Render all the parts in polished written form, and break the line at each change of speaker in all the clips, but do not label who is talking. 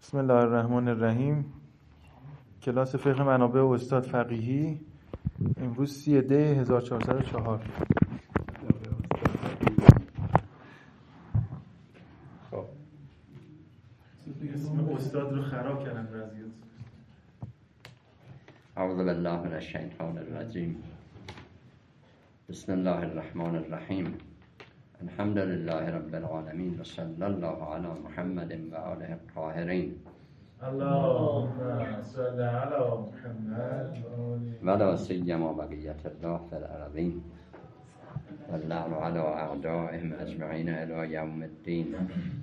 بسم الله الرحمن الرحیم. کلاس فقه منابع و استاد فقیهی، امروز 30 دی 1404.
خب
اسم استاد رو خراب کردن وضعیت.
اعوذ بالله من الشیطان الرجیم. بسم الله الرحمن الرحیم. الحمد لله رب العالمین و صلی الله علی محمد و آله الطاهرین.
اللهم صل علی محمد
و لا سیما بقیت الله فی الارضین و اللعن علی اعدائهم اجمعین الی یوم الدین.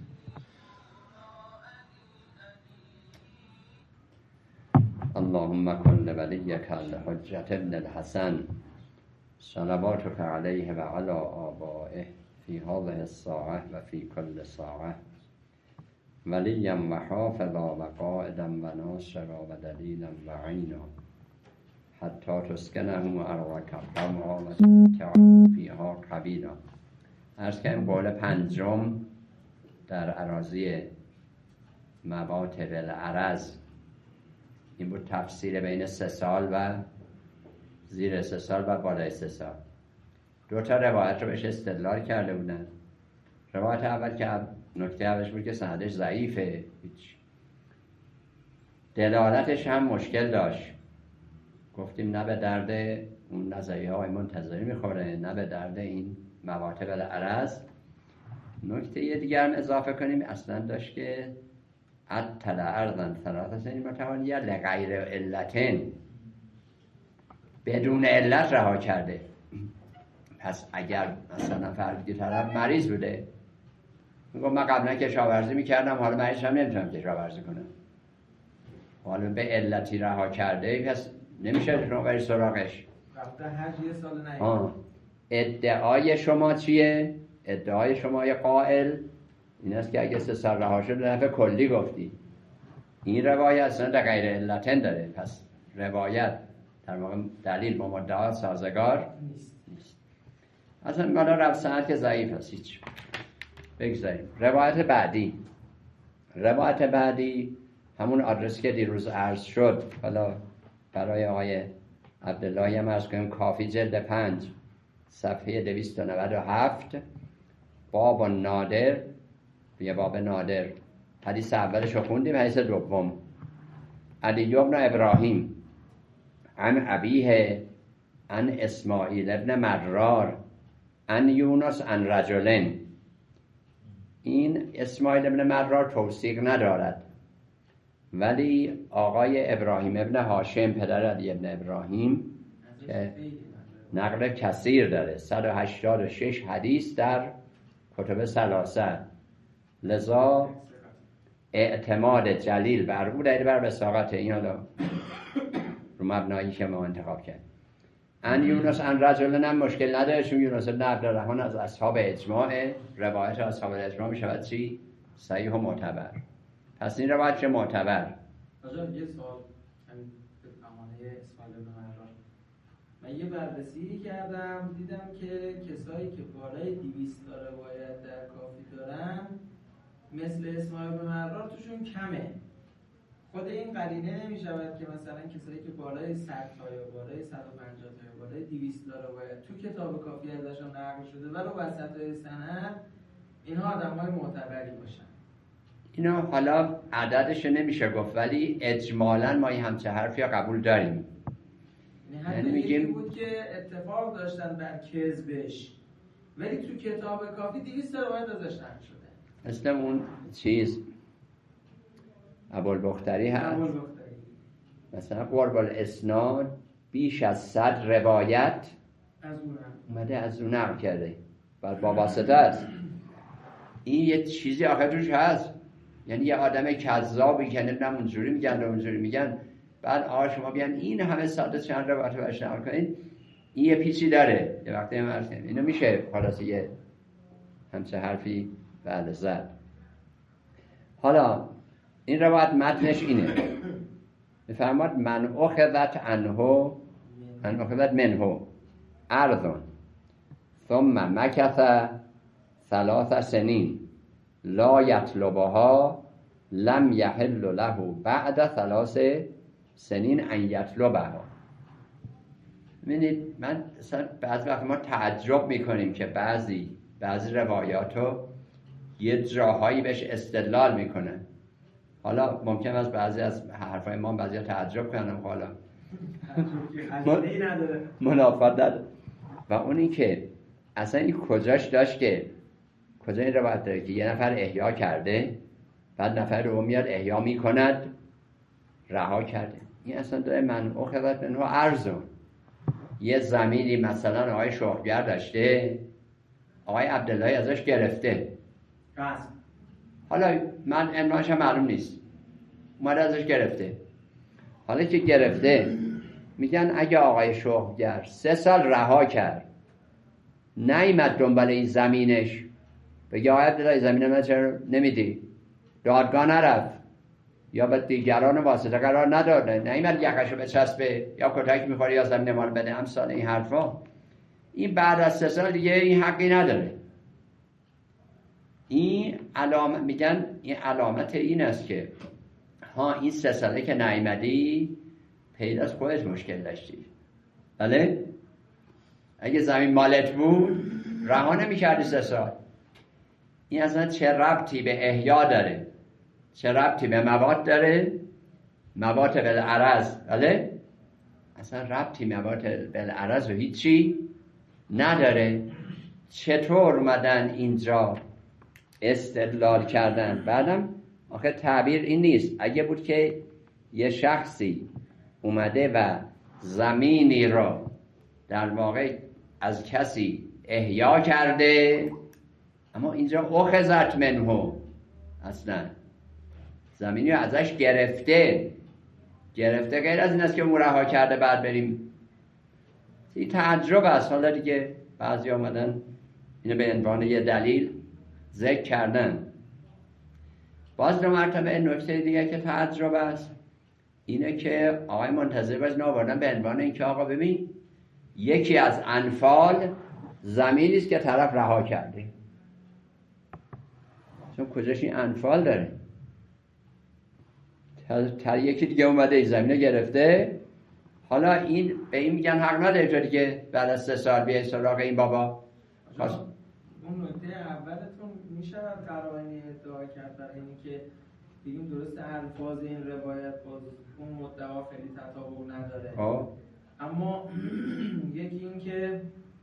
اللهم کن لولیک الحجة ابن الحسن صلواتك علیه و علی آبائه فی هذه الساعة و فی کل ساعة ولیا و حافظا و قائدا و ناصرا و دلیلا و عینا حتی تسکنه ارضک طوعا و تمتع فیها قبیلا. عرض کنیم قول پنجم در اراضی مواطن العرض این بود تفسیر بین 3 سال و زیر 3 سال و بالای 3 سال. 2 تا روایت رو بهش استدلال کرده بودن. روایت اول که نکته اولش بود که سندش ضعیفه، هیچ دلالتش هم مشکل داشت. گفتیم نه به درد اون نظریه های منتظری میخوره، نه به درد این مواطن العرض. نکته دیگر هم اضافه کنیم، اصلا داشت که عطل ارضا 3 سنین متوالیه لغیر علتین، بدون علت رها کرده. پس اگر مثلا فردی طرف مریض بوده، میگم من قبلا کشاورزی میکردم، حالا مریض هم نمیتونم کشاورزی کنم، حالا به علتی رها کرده، پس نمیشه شما بری سراغش.
رفته حج 1 سال نهید.
ادعای شما چیه؟ ادعای شما یه قائل این است که اگه 3 سال رها شد نفع کلی گفتی. این روایت اصلا در غیر علتن داره، پس روایت در واقع دلیل با مدعا سازگار نیست. اصلا مالا رفت سند که ضعیف هست، هیچ. بگذاریم روایت بعدی همون آدرس که دیروز عرض شد، حالا برای آقای عبداللهی هم عرض کنیم. کافی جلد 5 صفحه 297 باب نادر، یه باب نادر. حدیث اولش رو خوندیم. حدیث دوم: علی بن ابراهیم عن ابیه عن اسماعیل ابن مرار عن یونس عن رجلین. این اسماعیل ابن مرار توثیق ندارد، ولی آقای ابراهیم ابن هاشم پدر علی ابن ابراهیم که نقل کثیر داره، 186 حدیث در کتب ثلاثه، لذا اعتماد جلیل بر او دلیل بر وثاقت این حالا رو مبنایی که ما انتخاب کرد. ان یونس ان رجلن هم مشکل نداره، چون یونس بن عبدالرحمن از اصحاب اجماع، روایت اصحاب اجماع می شود چی؟ صحیح و معتبر. پس این روایت چه معتبر.
آجا یه سوال همین به امانه اسماعیل بن مرار، من یه بررسی کردم دیدم که کسایی که بالای 200 تا روایت در کافی دارن مثل اسماعیل بن مرار توشون کمه. خود این قرینه نمی شود که مثلا کسایی که بالای 100 تا یا بالای 150 تا یا بالای 200 تا روایت تو کتاب کافی ازشون نقل شده و رو وسطای سند اینها آدم‌های معتبری باشن؟
اینا حالا عددش نمیشه گفت، ولی اجمالاً ما این همچه حرفی قبول داریم.
یعنی میگیم بود که اتفاق داشتن بر کذبش، ولی تو کتاب کافی 200 تا روایت ازش نقل شده.
مثل اون چیز ابوالبختری هست، مثلا قرب الاسناد بیش از 100 روایت اومده از اون نقل کرده، بعد با واسطه است. این یه چیزی آخر توش هست، یعنی یه آدم کذابی که نمیدونم اونجوری میگن و اونجوری میگن، بعد شما بیان این همه ساده چند روایت رو باش نقل کنین، این یه پیچی داره. یه وقتی هم عرض کنیم اینو میشه خلاصه یه همچه حرفی بعد زد. حالا این روایت متنش اینه، میفرماد من اخذت منه ارض ثم مکث 3 سنین لا یطلبها لم یحل له بعد 3 سنین ان یطلبها. ببینید من بعضی وقت ما تعجب میکنیم که بعضی روایاتو یه جاهایی بهش استدلال میکنن. حالا ممکن است بعضی از حرفای ما بعضی تعجب کنم، حالا منافات نداره. و اونی که اصلا این کجاش داشت که کجا این روایت داره که یه نفر احیا کرده بعد نفر رو میاد احیا میکند رها کرده. این اصلا داره من اخذت منه ارزون. یه زمینی مثلا آقای شوخگر داشته، آقای عبداللهی ازش گرفته، حالا من عنوانش معلوم نیست، اومده ازش گرفته. حالا که گرفته میگن اگه آقای شوخگر 3 سال رها کرد نیامد دنبال این زمینش، بگه آقای عبداللهی زمین من چرا نمیدی، دادگاه نرفت یا به دیگران واسطه قرار نداده، نیامد یکشو بچسبه یا کتک میخوره یا زمین مال بده، امثال این حرفا، این بعد از 3 سال دیگه این حقی نداره. این علامت میگن این علامت این است که ها این 3 ساله که نیامدی پیداست خودت مشکل داشتی. بله اگه زمین مالت بود رها نمی‌کردی 3 سال. این اصلا چه ربطی به احیا داره، چه ربطی به مواد داره، مواد بالعرض، بله اصلا ربطی مواد بالعرض و هیچی نداره. چطور اومدن اینجا استدلال کردن؟ بعدم آخه تعبیر این نیست. اگه بود که یه شخصی اومده و زمینی رو در واقع از کسی احیا کرده، اما اینجا اخذت منه، اصلا زمینی رو ازش گرفته غیر از این است که اون رها کرده بعد بریم. این تعجب است. حالا دیگه بعضی آمدن اینو به عنوان یه دلیل ذکر کردن. باز 2 مرتبه نکته دیگه که تعجب است اینه که آقای منتظر باز آوردن به عنوان اینکه آقا ببین یکی از انفال زمینی است که طرف رها کرده. چون کجاش این انفال داره؟ یکی دیگه اومده این زمینه گرفته، حالا این به این میگن حق نداره تو دیگه بعد از 3 سال بیای سراغ این بابا.
اون نکته اولتون میشه قرائنی ادعا کرد برای اینی که بگیم درست الفاظ این روایت باز اون مدعا خیلی تطابق نداره. اما یکی این که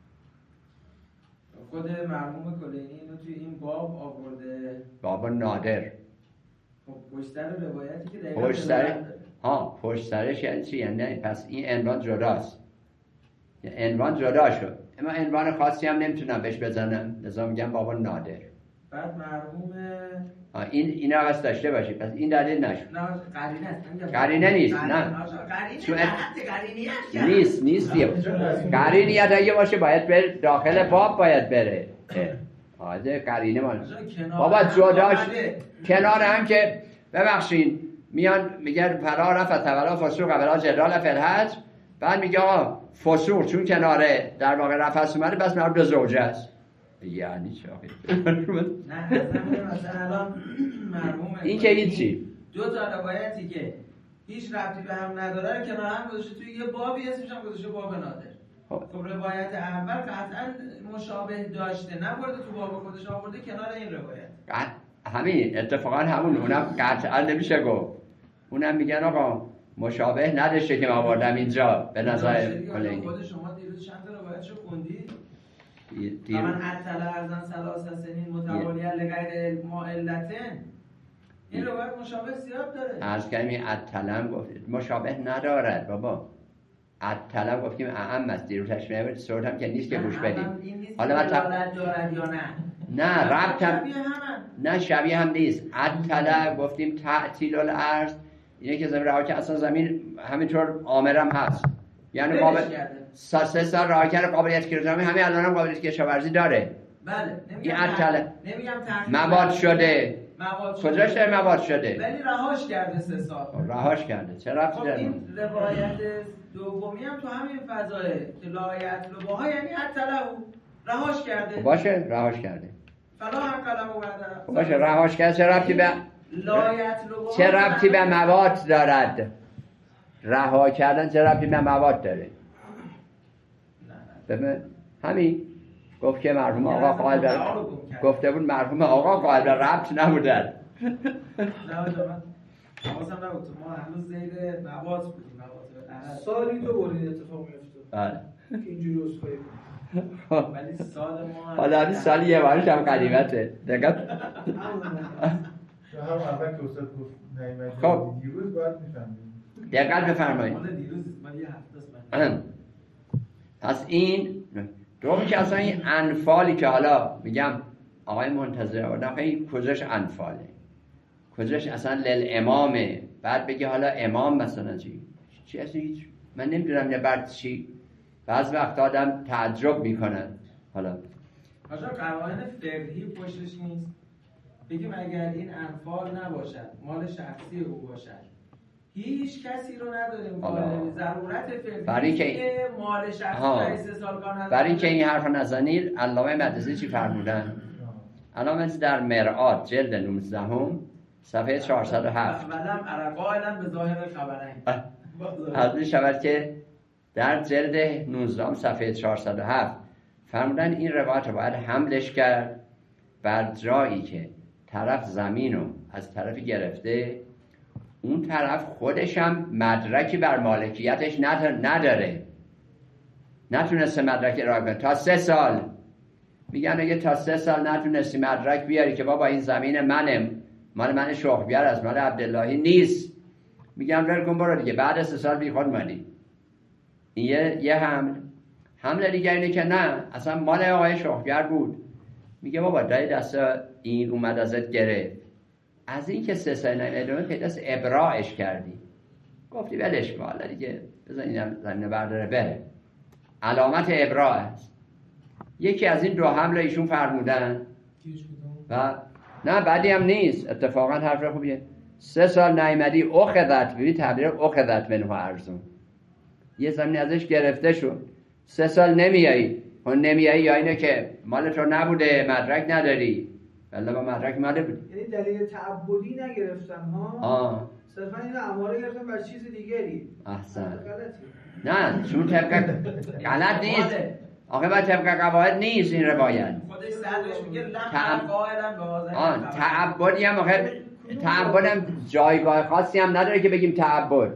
خود مرحوم کلینی اینو توی این باب آورده، باب
نادر.
خب پشت سر روایتی که دقیقا
پشت سرش یعنی چی؟ یعنی پس این عنوان جداست، عنوان جدا شد، اما عنوان خاصی هم نمیتونم بهش بزنم، لذا میگم باب نادر.
بعد مرحوم
این عوض داشته باشی، پس این دلیل نشد.
نه قرینه است.
قرینه نیست. نه نیست قرینیت اگه باشه باید بره داخل باب، باید بره قرینه مال بابا جداش کنار هم که ببخشین میان میگن فلا رفت ولا فسوق ولا جدال فی الحج، بعد میگه آقا فسوق چون کناره در واقع رفت اومده بس مربوط به زوجه است. یعنی چه
نه مثلا الان مرحوم
این که هیچی
2 تا روایتی که هیچ ربطی به هم نداره رو کنار هم گذاشته توی یه بابی اسمش هم گذاشته باب نادر. خب روایت اول قطعا مشابه داشته، نبرده تو باب خودش، آورده کنار این روایت.
همین اتفاقا همون اونم قطعا نمیشه گفت، اونم میگن آقا مشابه نداشته که ما آوردم اینجا به نظر کلینی.
خود شما دیروز چند تا روایتشو خوندی؟ من اطلع ارزن 3 سنین متوالیه لغیر معلتن، این روایت مشابه زیاد داره.
عرض کردم این اطلع گفتید مشابه ندارد بابا، اطلع گفتیم اعم است، دیروز تشمیه بود صورت هم که نیست که گوش بدیم.
حالا من دارد یا
نه ربط هم نه شبیه هم نیست. اطلع گفتیم تعطیل الارض اینه که زمین رها که اصلا زمین همینطور آمرم هست، یعنی قابل 3 سال رها کرده قابلیت کردن، همین الان هم قابلیت کشاورزی داره.
بله
این اطلع
نمیگم
مواد شده، کجاش داره مواد شده
ولی رهاش کرده 3 سال.
رهاش کرده چه ربطی داره؟
این روایت دومی هم تو همین فضایه که لایت لباها یعنی اطلع رهاش کرده.
باشه رهاش کرده
فلا هم کلمه بعد
باشه رهاش کرده چه ربطی به چه ربطی به مواد دارد؟ رها کردن چه ربطی به مواد داره؟ ببین همین گفت که مرحوم آقا قائل گفته بود مرحوم آقا قائل به ربط نبودن.
حواسم نبود ما هنوز زیر مواد بودیم.
سالی تو برید اتفاق میفته.
بله.
اینجوری اسخای.
ولی سال ما
حالا همین سال یه بارش هم قدیمته. دقیقاً.
هم اول که استاد گفت نعیمتی
خب
دیروز باید میفهمیم.
دقت بفرمایید.
دیروز من یه هفته است.
پس این دومی که اصلا این انفالی که حالا میگم آقای منتظر آوردن این کجاش انفاله؟ کجاش اصلا للامامه؟ بعد بگه حالا امام مثلا چی اصلا هیچ من نمیدونم نه بعد چی. بعض وقت آدم تعجب میکنن. حالا
آجا قوانین فقهی پشتش نیست. بگیم اگر این انفال نباشد مال شخصی او باشد هیچ کسی رو نداریم ضرورت فقهی که مال شخصی 3 سال کار نداره.
برای اینکه این حرف نزنید علامه مقدسی چی فرمودن؟ علامه در مرآت جلد 19 صفحه 407
ولم قائلا به ظاهر خبرین
از این شود که در جلد 19 صفحه 407 فرمودن این روایت رو باید حملش کرد بر جایی که طرف زمین رو از طرفی گرفته اون طرف خودش هم مدرکی بر مالکیتش نداره نتونسته مدرک ارائه کنه تا 3 سال. میگن اگه تا 3 سال نتونستی مدرک بیاری که بابا این زمین منه مال من شوخبیار از مال عبداللهی نیست میگن ول کن برو دیگه بعد 3 سال بی خود مانی. این یه حمله دیگه اینه که نه اصلا مال آقای شوخبیار بود. میگه بابا دای دست این اومد ازت گرفت از این که 3 سال ادامه پیداست ابراعش کردی گفتی ولش کن حالا دیگه بزن این زمینه برداره بره. علامت ابراع است. یکی از این 2 حمله ایشون فرمودن و نه بعدی هم نیست اتفاقا حرف خوبیه 3 سال نیامدی اخذت ببین تعبیر اخذت منه ارزون یه زمین ازش گرفته شد 3 سال نمیایی اون نمیایی یا اینه که مال تو نبوده مدرک نداری ولی با مدرک ماله بود.
یعنی دلیل تعبدی نگرفتن ها صرفا این اماره گرفتن بر چیز دیگری.
احسن نه چون طبق غلط نیست آخه با طبق قواعد نیست این روایت
خودش صدرش میگه لم قائلا به
تعبدی هم آخه تعبدم جایگاه خاصی هم نداره که بگیم تعبد.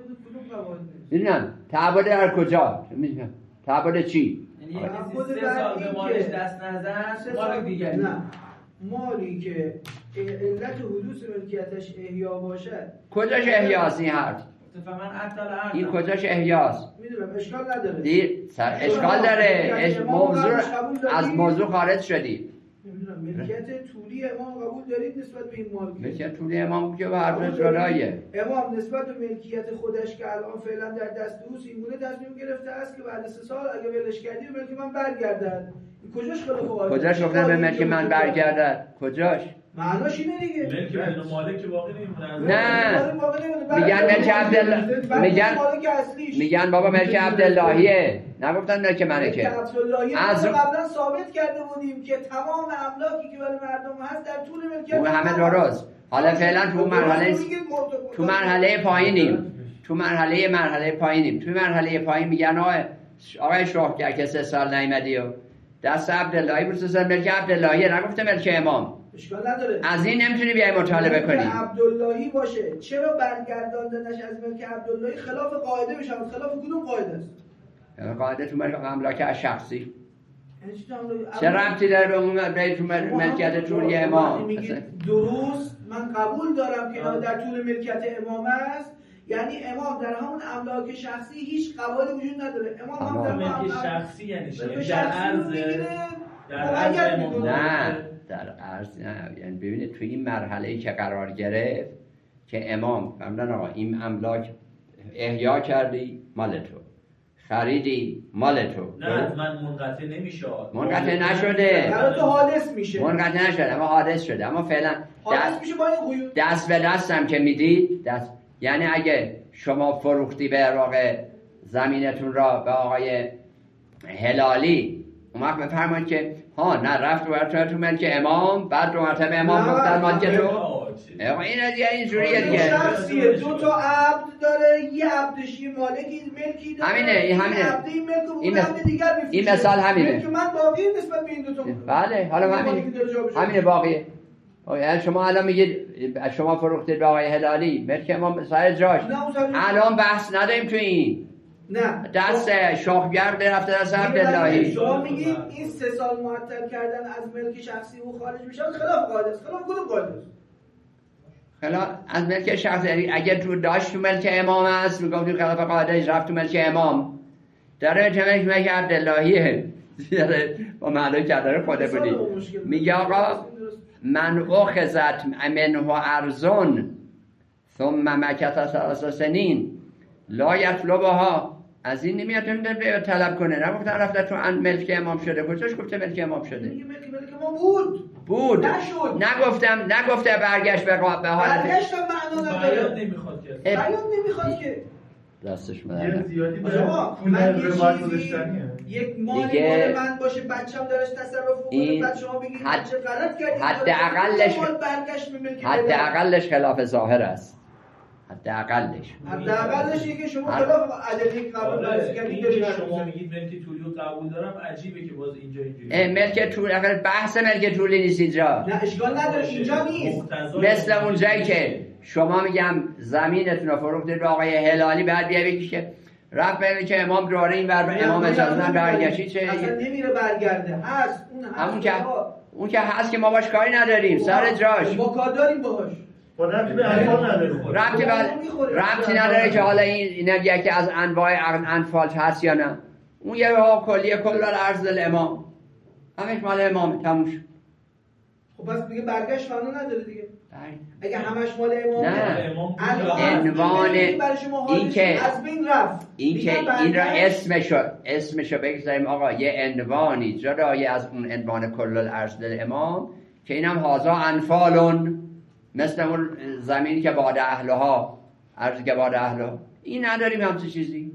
میدونم تعبد در کجا؟ میدونم تعبد چی؟
یعنی 3 سال به مالش دست نزن مال دیگری
نه مالی که علت حدوث ملکیتش احیا باشد
کجاش احیاست این حرف؟ این کجاش احیاست؟
میدونم اشکال نداره
اشکال داره موضوع از موضوع خارج شدی.
ملکیت طولی امام قبول دارید نسبت به این مال؟
ملکیت طولی امام که به حرف جلایه
امام نسبت به ملکیت خودش که الان فعلا در دست اوست این گونه تصمیم گرفته است که بعد 3 سال اگه ولش کردی ملک من برگردد. کجاش خلاف قاعده؟
کجاش گفتن به ملک من برگردد؟ کجاش؟
معناش اینه دیگه
ملک بدون مالک واقعی نمیمونه.
نه میگن ملک عبدالله میگن بابا ملک عبداللهیه نگفتن ملک منه که
از قبلا ثابت کرده بودیم که تمام املاکی که برای مردم هست در طول ملکیت
اون همه درست. حالا فعلا تو مرحله پایینیم تو مرحله پایین میگن آقای شوخگر که 3 سال نیامدی و دست عبداللهی بود 3 سال ملک عبداللهیه نگفته ملک امام.
اشکال نداره
از این نمیتونی بیای مطالبه کنی
عبداللهی باشه چرا برگرداندنش از ملک عبداللهی خلاف قاعده میشه؟ خلاف کدوم قاعده است؟
قاعده تو املاک شخصی چه ربطی داره به اون ملکیت طولی امام؟
درست من قبول دارم که در طول ملکیت امام است یعنی امام در همون املاک شخصی هیچ قواعدی وجود نداره. امام در
ملک شخصی یعنی چی؟ در
عرض نه یعنی ببینید توی این مرحله‌ای که قرار گرفت که امام فرمودن آقا این املاک احیا کردی مال تو خریدی مال تو
نه من منقطع نمیشه
منقطع نشده
برای تو حادث میشه
منقطع نشده اما حادث شده اما فعلا
حادث میشه با این قیود
دست به دستم که میدید یعنی اگه شما فروختی به واقع زمینتون را به آقای هلالی اون وقت بفرمایید که ها نه رفت تو ملک امام بعد 2 مرتبه امام گفتن مال که تو این دیگه اینجوریه دیگه.
شخصیه، 2 تا عبد داره، یه عبدش یه مالکی ملکی داره،
همینه.
این دیگر
این مثال همینه.
که من باقی نسبت به این 2 تا.
بله حالا همینه باقیه. یعنی شما الان میگید شما فروختید به آقای هلالی ملک امام سر جاش. الان بحث نداریم تو این.
نه
دست شاخگرد رفته دست عبداللهی.
شما میگید این 3 سال معطل کردن از ملک شخصی او خارج میشه خلاف قاعده است. خلاف کدوم قاعده است؟
خلاف از ملک شخصی. اگر تو داشت تو ملک امام است میگم تو خلاف قاعده رفت تو ملک امام. داره ملک عبداللهیه. با معلوم کردن خود بودی. میگه آقا من اخذت منه ارزون ثم مکث 3 سنین لا یطلبها. از این نمیاد طلب کنه. نگفتن رفته تو ملک امام شده. کجاش گفته ملک امام شده؟
ملک امام بود نشد.
نگفته برگشت به حال
برگشت معنا نداره. بیان نمیخواد که
دستش
یه زیادی به
من یک مال من باشه بچه‌م درش تصرف کنه بعد شما بگید بچه غلط کرد.
حداقلش خلاف ظاهر است. حداقلش
اینه که شما خلاف ادله قبول دارید.
شما میگید ملک طولی رو قبول دارم، عجیبه که باز اینجا
ملک طولی اگر بحث ملک طولی نیست اینجا.
نه اشکال نداره اینجا نیست.
مثل اونجایی که شما میگم زمینتون رو فروختید به آقای هلالی بعد بیا بگی که رفت ببینید که امام داره این بر امام اجازه برگشتی چه
اصلا نمیره برگرده. هست
اون که هست که ما باش کاری نداریم سر جاش.
ما کار داریم باهاش.
ربطی نداره که حالا این یکی از انواع انفال هست یا نه. اون یه کلیه کل عرض الامام همش مال امام تموم شد.
خب پس دیگه برگشت فنا نداره دیگه. اگه همش مال امام
نه عنوان این که
از بین رفت
این را اسمشو بگذاریم آقا یه عنوانی جدای از اون عنوان کل العرض الامام که اینم هازا انفالون مثل اون زمینی که بعد اهلها عرض که بعد اهلها این نداریم همچه چیزی.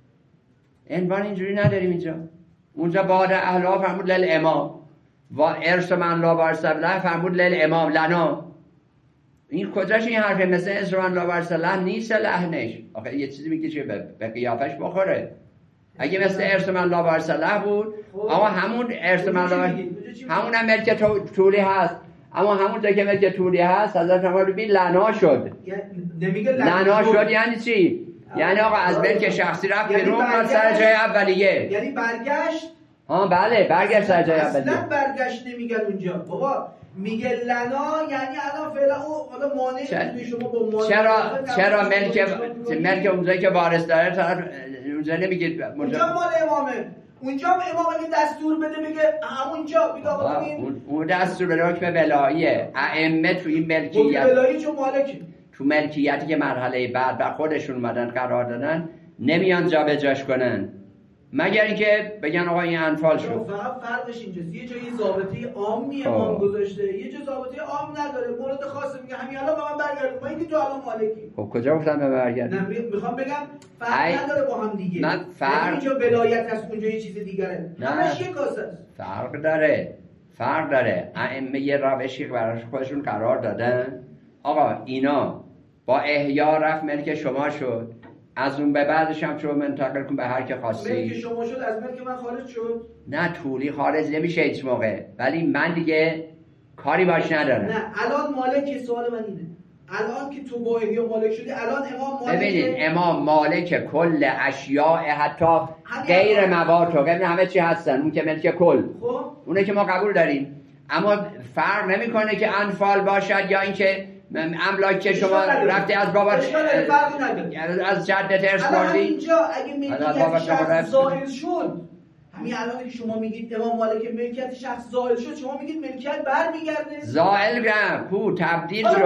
عنوان اینجوری نداریم اینجا. اونجا بعد اهلها فرمود للامام و ارث من لا وارث له فرمود للامام لنا. این کجاش این حرفه؟ مثل ارث من لا وارث له نیست لحنش. آخه یه چیزی میگه چه به قیافش بخوره. اگه مثل ارث من لا وارث له بود اما همون ارث من لا همون هم ملک طولی هست. اما همون که ملک طولی هست حضرت فرمود بی لنا شد. لنا شد یعنی چی؟ یعنی آقا از ملک شخصی رفت بیرون و سر جای اولیه.
یعنی برگشت.
بله برگشت سر جای اولیه.
اصلا برگشت نمیگن اونجا. بابا میگه لنا یعنی الان فعلا حالا مانع شما با مانع
چرا ملک اونجایی که وارث داره طرف اونجا نمیگه
اونجا مال امامه. اونجا امام اگه دستور بده بگه همونجا بگه آقا
اون دستور به حکم ولاییه. ائمه تو این ملکیت
ولایی چون مالکی
تو ملکیتی که مرحله بعد بر خودشون اومدن قرار دادن نمیان جا به جاش کنن مگر اینکه بگن آقا این انفال شد.
فقط فرقش اینجاست یه جایی ضابطه عامی امام گذاشته یه جا ضابطه عام نداره. مورد خاصه میگه همین الان با من برگرد. ما اینکه تو الان مالکی.
خب کجا گفتن به برگرد؟
نه میخوام بگم فرق نداره با هم دیگه.
من فرق
اینجا ولایت هست اونجا یه چیز دیگره. همش یک کاسه است.
فرق داره. ائمه یه روشی براش خودشون قرار دادن. آقا اینا با احیا رفت ملک شما شد. از اون به بعدش هم شما منتقل کن به هر که خواستی.
ملک شما شد از ملک من خارج شد.
نه طولی خارج نمیشه هیچ موقع. ولی من دیگه کاری باش ندارم.
نه الان مالک سوال من اینه. الان که تو با احیا مالک شدی الان امام مالک.
ببینید امام مالک کل اشیاء حتی غیر مواد و غیر همه چی هستن. اون که ملک کل.
خب
اونه که ما قبول داریم. اما فرق نمیکنه که انفال باشد یا اینکه املاک که شما رفتی از بابا از جدت ارث بردی.
اینجا اگه ملکیت شخص زائل شد همین الان که شما میگید امام مالک ملکیت شخص زائل شد شما میگید ملکیت برمیگرده.
زائل نه کو تبدیل شد.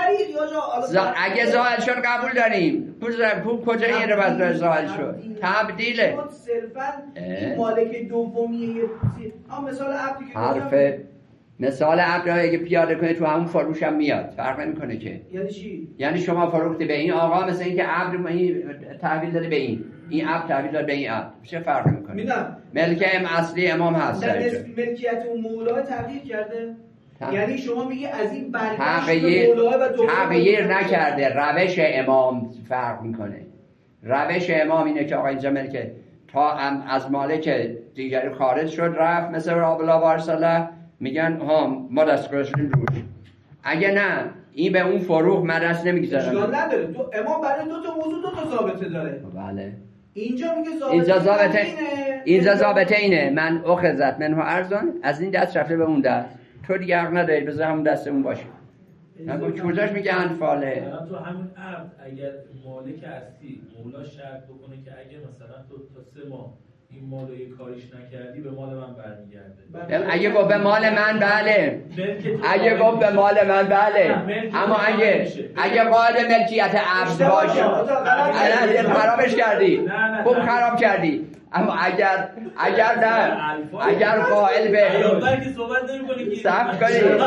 اگه زائل شد قبول داریم. کو کجا این رو بس زائل شد تبدیله.
صرفا این مالک دومیه. مثال عبدی که
حرف مثال عبد اگه پیاده کنه تو همون فروش هم میاد. فرق نمیکنه که.
یعنی چی؟
یعنی شما فروختی به این آقا مثل اینکه عبد این تحویل داده به این عبد تحویل داده به این عبد. چه فرق میکنه؟
میدونم
ملک اصلی امام هست.
ملکیت اون مولا تغییر کرده. یعنی شما میگی از این برگشت
تغییر نکرده. روش امام فرق میکنه. روش امام اینه که آقا اینجا ملکه تا از مالک دیگری خارج شد رفت، مثل رب الله وارساله میگن ها ما دست گذاشتیم روش. اگه نه این به اون فروغ مدرس نمیگذاره.
اشکال نداره. امام برای دو تا موضوع دو تا ضابطه داره.
بله.
اینجا میگه
اینجا ضابطه اینه من اخذت منه ارزان، از این دست رفته به اون دست، تو دیگه حق نداری بذار همون دست اون باشه. نگو کجاش میگه انفاله.
تو همین عقد اگر مالک هستی مولا شرط بکنه که اگه مثلا تو تا 3 ماه این مال رو یه کاریش نکردی به مال من برمیگرده.
اگه گفت به مال من بله، اگه گفت به مال من بله، اما اگه قاعده ملکیت عبد باشه الان خرابش کردی، خوب خراب کردی. اما اگر نه، اگر قائل به صبر کنی،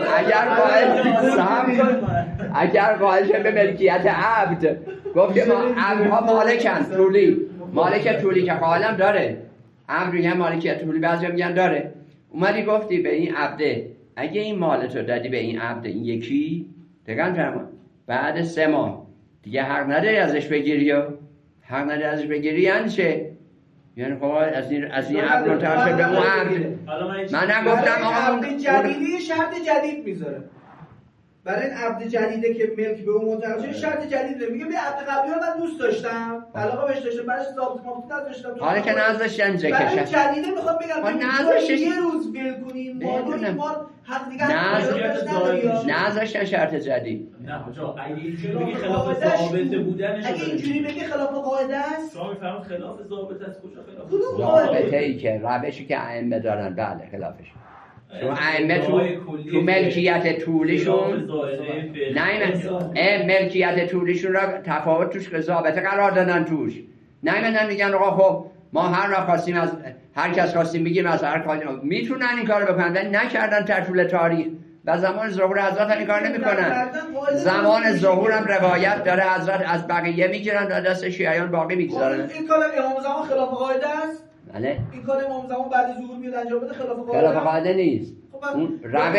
اگر قائل به ملکیت عبد گفت ما عبدها مالکن مالک طولی که قائلم داره، عبد میگن مالکیت طولی، بعضی میگن داره. اومدی گفتی به این عبده اگه این مالتو دادی به این عبد این یکی دقیقاً فرمان بعد 3 ماه دیگه حق نداری ازش بگیری، حق نداری ازش بگیری یعنی چه؟ یعنی خب از این عبد منتقل به اون عبد. من نگفتم آقا
عبد جدیدی شرط جدید میذاره برای این عبد جدیده که ملک به اون منتقل شده، شرط جدید میگه به عبد قبلی من دوست داشتم، علاقه بهش داشتم، برایش ضابط مافی نداشتم،
حالا که نذاشتم
برای جدیده میخوام بگم یه روز ول کنین ما حق دیگه
نذاشتن شرط جدید.
نه آقا اگه اینجوری بگی خلاف ضابطه بودنش،
اگه اینجوری بگی خلاف قاعده است،
شما میفهمید خلاف ضابطه است. کجا
خلاف
ضابطه ای که روشی که ائمه دارن بله خلافش. چون ائمه تو ملکیت طولیشون نه ملکیت طولیشون را تفاوت توش ضابطه قرار دادن توش. نه میگن آقا خب ما هر وقت خواستیم از هر کس خواستیم بگیم از هر کاری میتونن این کارو بکنن، ولی نکردن در طول تاریخ. و زمان ظهور حضرت این کار نمیکنن. زمان ظهور هم روایت داره حضرت از بقیه میگیرن و دست شیعیان باقی میگذارن.
این کار امام زمان خلاف قاعده است؟
بله.
این کار امام زمان بعد ظهور میاد انجام بده خلاف
قاعده نیست. اون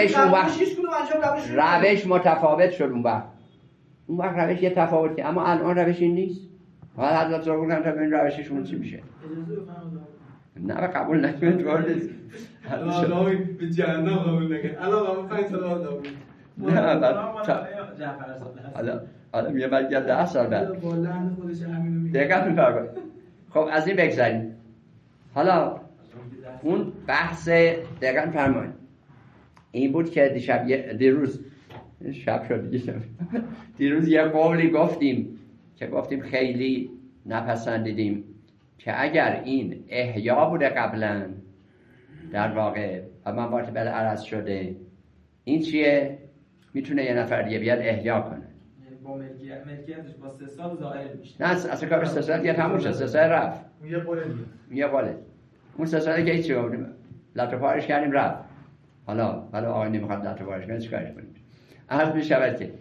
روش متفاوت شد اون وقت روش یه تفاوت که، اما الان روش این نیست. حالا حضرت ظهور کنن تا ببین روششون چی میشه. نه قبول نکنید وارد
آدمی به جهنم قبول نکنید. الان 5 سال آدمی
حالا میگه بعد 10 سال بعد دقیقاً میفرمایید. خب از این بگذاریم. حالا اون بحث دقیقاً فرمایید این بود که دیروز یه قولی گفتیم که خیلی نپسندیدیم که اگر این احیا بوده قبلا در واقع و موارد بالعرض شده، این چیه؟ میتونه یه نفر دیگه بیاد احیا کنه
با ملکیتش با 3 سال ظاهر میشه.
نه اصلا کارش 3 سال دیگه تموم شد. 3 سال رفت. یه قوله اون 3 سالی که هیچی بودیم لطو پارش کردیم رفت. حالا آقای نمیخواد لطو پارش کنه چیکارش کنیم؟ عرض میشود که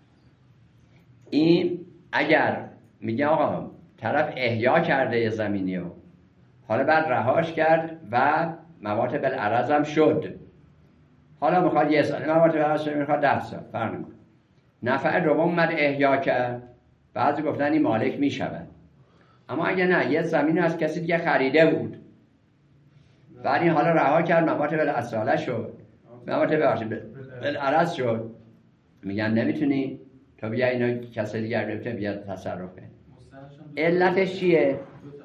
این اگر میگه آقا طرف احیا کرده یه زمینی رو، حالا بعد رهاش کرد و موارد بالعرض هم شد، حالا میخواد 1 سال موارد بالعرض شد، میخواد 10 سال فرق نمیکنه. نفر دوم اومد احیا کرد، بعضی گفتن این مالک میشود. اما اگه نه یه زمین از کسی دیگه خریده بود بعد این حالا رها کرد، موارد بالعرض شد، موارد بالعرض شد، میگن نمیتونی تا بیا اینا کسی دیگر ببینه بیاد تصرف کنه. علتش چیه؟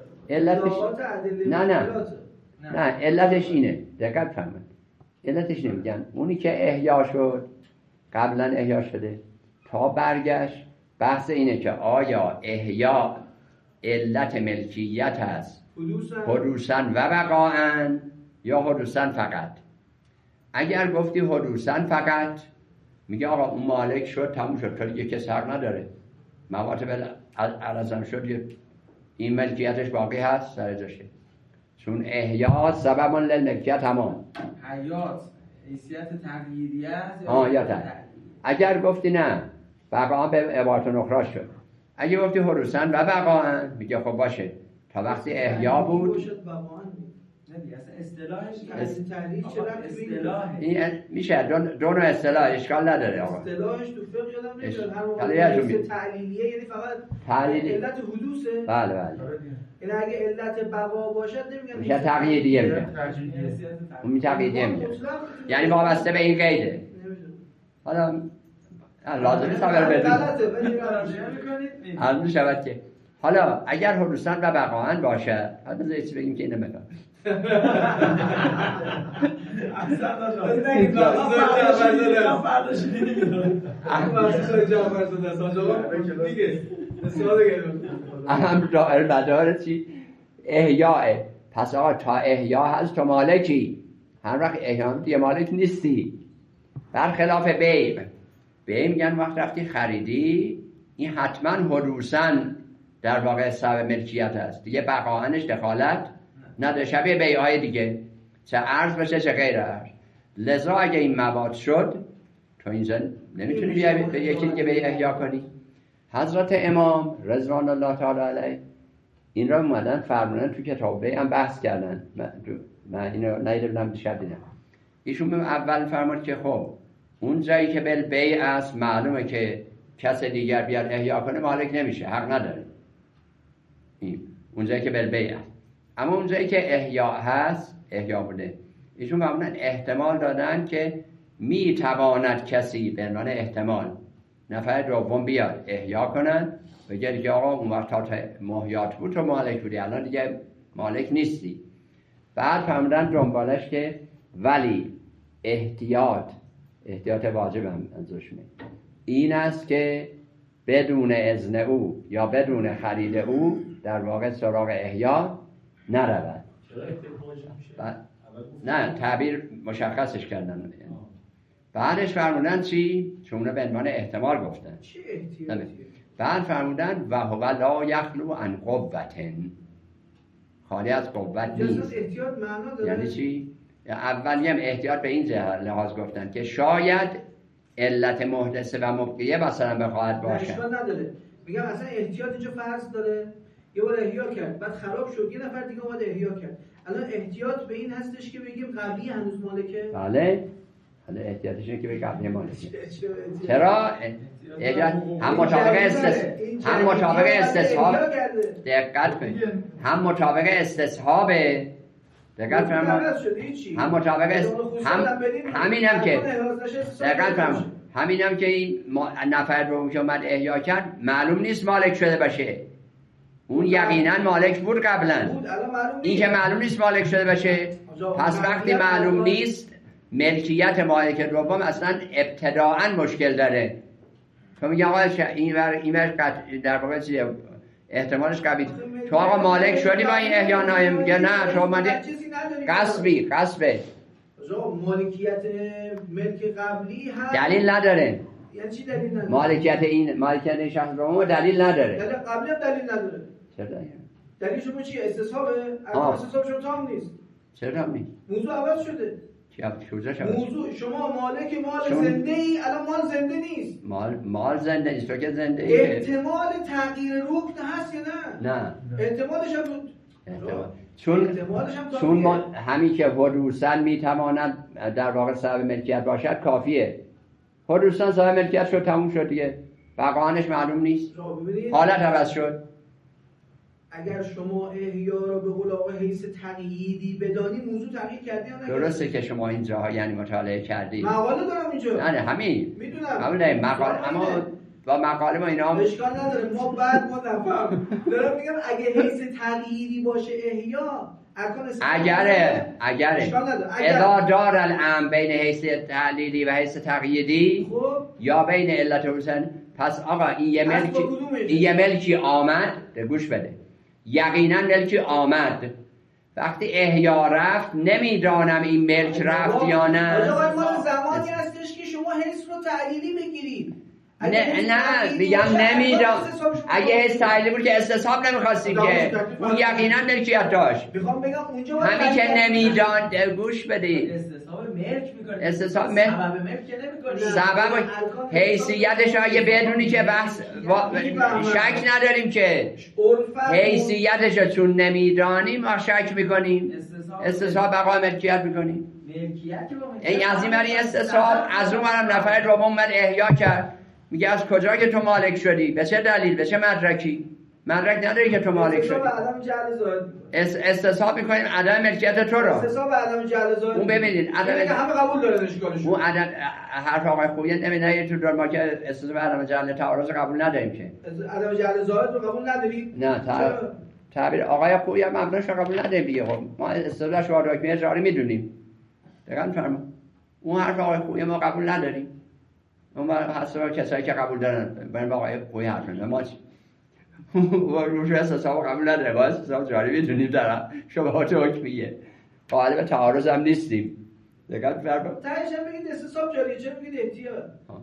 نه علتش اینه، دقت فرمایید. علتش نمیگن اونی که احیا شد قبلا احیا شده تا برگشت، بحث اینه که آیا احیا علت ملکیت هست حدوثاً و بقاءً یا حدوثاً فقط. اگر گفتی حدوثاً فقط، میگه آقا اون مالک شد تموم شد، تا دیگه کسی حق نداره، موارد عرضم شد، این ملکیتش باقی هست سر جاشه. چون احیا سبب للملکیت تمام.
حیات حیثیت تغییری است
یا اگر گفتی نه بقاء به عبارت نخرا شد، اگه گفتی حدوثاً و بقاء، میگه خب باشه تا وقتی احیا بود
نه دیگه اصلا اصطلاحش
تحلیل چه ربطی به
اصطلاح
این میشه دو نوع اصطلاح اشکال نداره آقا.
اصطلاحش تو فقه یادم نمیاد هر
حالا
موقع تحلیلیه یعنی فقط
تحلیلی
علت حدوثه.
بله
این اگه علت بقا باشد نمیگن
میشه تقییدیه میگن. اون می تقییدیه میگن. یعنی وابسته به این قیده. حالا لازم نیست خبر بدون. حالا میشود که حالا اگر حدوثاً و بقاءً باشه، حالا بذار چیزی بگیم که اینو میگم. اهم دائر مدار چی؟ احیاء. پس آقا تا احیا هست تو مالکی، هر وقت احیا دیگه مالک نیستی. برخلاف بیع میگن وقت رفتی خریدی این حتما حدوثاً در واقع صاحب ملکیت است دیگه، بقاءنش دخالت نداره، شبیه بیعای دیگه، چه عرض بشه چه غیر عرض. لذا اگه این مواد شد تو این زن نمیتونی بیای به یکی دیگه به احیا کنی. حضرت امام رضوان الله تعالی علیه این را اومدن فرمودن تو کتاب بیع هم بحث کردن. من اینو ندیدم دیشب دیدم. ایشون اول فرمود که خب اون جایی که بل بیع است معلومه که کس دیگر بیاد احیا کنه مالک نمیشه، حق نداره. اون جایی که بل بیع است. اما اون جایی که احیا هست احیا بوده. ایشون فرمودن احتمال دادن که میتواند کسی به عنوان احتمال نفر دوم بیاد احیا کنن بگه که آقا اون وقت تا محیات بود تو مالک بودی، الان دیگه مالک نیستی. بعد فرمودن دنبالش که ولی احتیاط واجب هم ازش این است که بدون اذن او یا بدون خرید او در واقع سراغ احیا نرود. نه تعبیر مشخصش کردن. بعدش فرمودن چی؟ چون به عنوان احتمال گفتن.
چی احتیاطیه؟
بعد فرمودن و هو لا یخلو عن قوة، خالی از قوت نیست.
احتیاط معنا داره؟
یعنی چی؟ اولی هم احتیاط به این لحاظ گفتن که شاید علت محدثه و مبقیه مثلا بخواهد باشه.
اشکال نداره. میگم اصلا احتیاط اینجا فرض داره. یه بار احیا کرد بعد خراب شد، یه نفر دیگه اومد احیا کرد. الان احتیاط به این هستش که بگیم قبلی هنوز مالکه؟
بله. حالا احتیاطش اینه که به قبلی مالکه. چرا؟ هم مطابق استصحاب دقت کنید. هم مطابق استصحاب دقت فرمایید. هم مطابق همینم که دقت فرمایید. همینم که این نفر رو که اومد احیا کرد معلوم نیست مالک شده باشه. اون یقینا مالک بود قبلا. این که معلوم نیست مالک شده باشه. پس وقتی معلوم نیست ملکیت مالک دوم اصلا ابتداعا مشکل داره. تو میگه آقا این در واقع چیه احتمالش قوی. تو آقا مالک شدی با این احیا نایم میگه نه تو اومدی قصبه.
مالکیت ملک قبلی هست
دلیل نداره.
یعنی چی دلیل نداره؟
مالکیت شخص دوم دلیل نداره.
دلیل قبلی هم دلیل نداره.
چرا؟
دلیل شما چیه؟ استصحابه؟ استصحاب شما تام نیست.
چرا تام نیست؟
موضوع عوض شده. موضوع شما مالک مال زنده ای، الان مال زنده نیست.
مال زنده نیست، تو که زنده ای.
احتمال تغییر رکن هست یا
نه؟
احتمالش هم بود.
چون همین که حدوثاً میتواند در واقع صاحب ملکیت باشد کافیه. حدوثاً صاحب ملکیت شد تموم شد دیگه. بقاهانش معلوم نیست. حالت عوض شد.
اگر شما احیا رو به قول آقا حیث تقییدی بدانی موضوع تغییر کردی یا نه؟
درسته که شما اینجا یعنی مطالعه کردی.
مقاله دارم اینجا.
نه همین.
میدونم.
همین مقاله اما با مقاله ما اینا
اشکال نداره. ما بعد ما نفهم. دارم میگم اگه حیث تغییری باشه احیا
اگره اذا دار الامر بین حیث تعلیلی و حیث تقییدی یا بین علت و حسن. پس آقا این یه ملکی آمد، گوش بده، یقینا ملکی آمد، وقتی احیا رفت نمیدانم این ملک رفت یا نه.
آقا ما زمانی هستش که شما حیث رو تعلیلی بگیرید.
نه میگم نمیدونم. اگه حیث تعلیلی بود که استصحاب نمیخواستیم که اون یقینا ملکیت داشت.
میخوام بگم اونجا
همین که نمیدان گوش بدید.
استصحاب ملک میکنه.
استصحاب
سبب ملک که نمیکنه.
سبب حیثیتش اگه بدونی که بحث شک نداریم که حیثیتش چون نمیدانیم ما شک میکنیم. استصحاب بقای ملکیت میکنی؟
ملکیت که با
این از این برای استصحاب، از اون برم نفر دوم اومد احیا کرد، میگه از کجا که تو مالک شدی؟ به چه دلیل؟ به چه مدرکی؟ مدرک نداری که تو مالک شدی. استصحاب میکنیم عدم ملکیت تو رو.
استصحاب عدم جعل زائد.
اون ببینید عدم
همه قبول دارن اشکالش.
اون عدم حرف آقای خویی نمیدونه تو در ما که استصحاب عدم جعل تعارض قبول نداریم که.
عدم جعل زائد رو قبول نداری؟
نه تعبیر آقای خویی هم مبناش رو قبول نداریم دیگه. خب ما استصحاب شواهد حکمی اجرایی میدونیم. دقیقاً فرما. اون حرف آقای خویی ما قبول نداریم. اون برای حساب کسایی که قبول دارن برای آقای خویی حرف میزنن. ما و روش استصحاب قبول نداره، با استصحاب جاری میتونیم در شبهات حکمیه قائل به تعارض هم نیستیم. دقت فرمایید.
تهش هم بگید استصحاب جاریه، چرا بگید احتیاط؟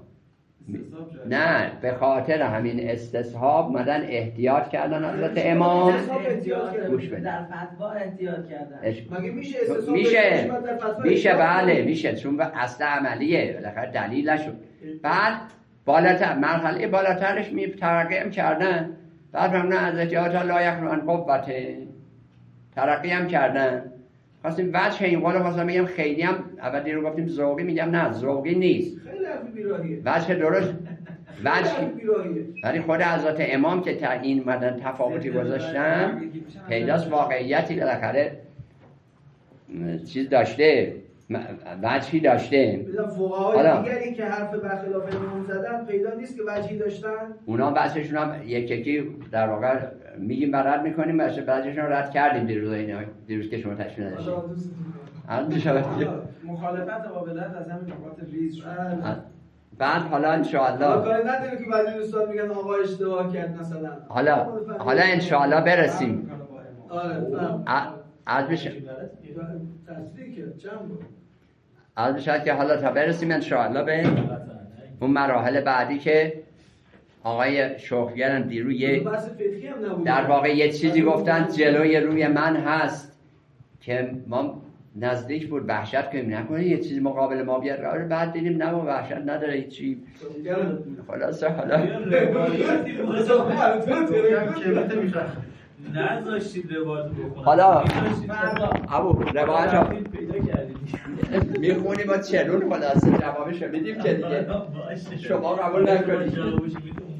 نه به خاطر همین استصحاب مدن احتیاط کردن حضرت امام. گوش بدید.
در فتوا احتیاط کردن.
مگه میشه استصحاب
میشه بله میشه، چون اصل عملیه بالاخره دلیل نشد. بعد بالاتر مرحله بالاترش ترقی هم کردن. بعد هم نه از احتیاط لا یخلو قوته ترقی هم کردن. خواستیم وجه این قول خواستم بگم خیلی هم اول دیر رو گفتیم ذوقی، میگم نه ذوقی نیست،
خیلی حرف بیراهیه
وجه درست وجه، ولی خود حضرت امام که تا این مدن تفاوتی گذاشتن پیداست واقعیتی بالاخره چیز داشته، وجهی داشته.
فقهای دیگری که حرف برخلاف امام زدن پیدا نیست که وجهی داشتن.
اونا وجهشون هم یکی در واقع میگیم رد میکنیم، بعضیشون رو رد کردیم دیروز که شما تشریح نداشتید.
مخالفت قابلیت از همین نقاط ریز شد.
بعد حالا انشاءالله
کاری نداره که بعضی دوستان میگن آقا اشتباه کرد مثلا.
حالا انشاءالله برسیم. عرض بشه عرض بشه که حالا تا برسیم انشاءالله به اون مراحل بعدی که آقای شوخیان دیرو در واقع یه چیزی گفتن جلوی روی من هست که ما نزدیک بود وحشت کنیم نکنه یه چیزی مقابل ما بیاد، بعد دیدیم نه وحشت نداره هیچی. خلاصه حالا
نذاشتید روایت بکنم.
حالا ابو روایت ها میخونیم با چلون خلاصه جوابشو میدیم که دیگه شما قبول نکنید.